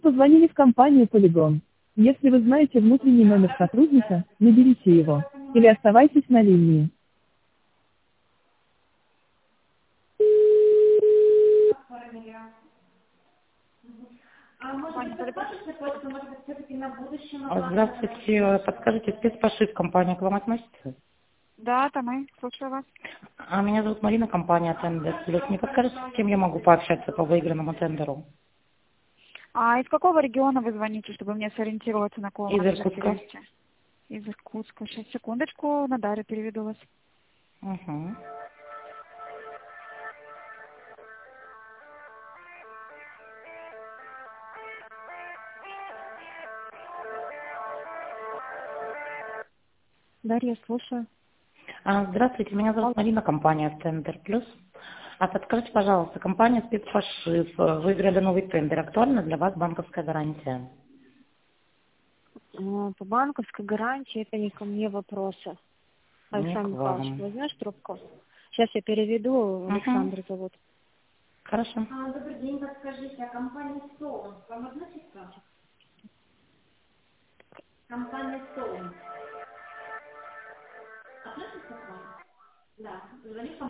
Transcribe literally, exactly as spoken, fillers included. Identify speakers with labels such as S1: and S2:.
S1: Позвонили в компанию «Полигон». Если вы знаете внутренний номер сотрудника, наберите его. Или оставайтесь на линии.
S2: Компания «Полигон».
S3: А, Здравствуйте. Подскажите, спецпошив компания к вам относится?
S2: Да, это мы. Слушаю вас.
S3: А меня зовут Марина, компания Тендер Плюс. Не подскажете, с кем я могу пообщаться по выигранному тендеру?
S2: А из какого региона вы звоните, чтобы мне сориентироваться, на кого
S3: Из
S2: менеджер
S3: Иркутска.
S2: перевести? Из Иркутска. Сейчас, секундочку, на Дарью переведу вас.
S3: Угу.
S2: Дарья, слушаю.
S3: А, Здравствуйте, меня зовут Марина, компания Тендер Плюс. А подскажите, пожалуйста, компания спецпошив э, выиграли новый тендер. Актуальна для вас банковская гарантия?
S4: А, По банковской гарантии это не ко мне вопросы.
S3: Не к
S4: Александр Михайлович,
S3: вам.
S4: возьмешь трубку? Сейчас я переведу,
S3: Угу.
S4: Александр зовут.
S3: Хорошо.
S5: А, добрый день, подскажите, а компания Стоун к вам относится? Компания Стоун относится к вам? Да. Звонит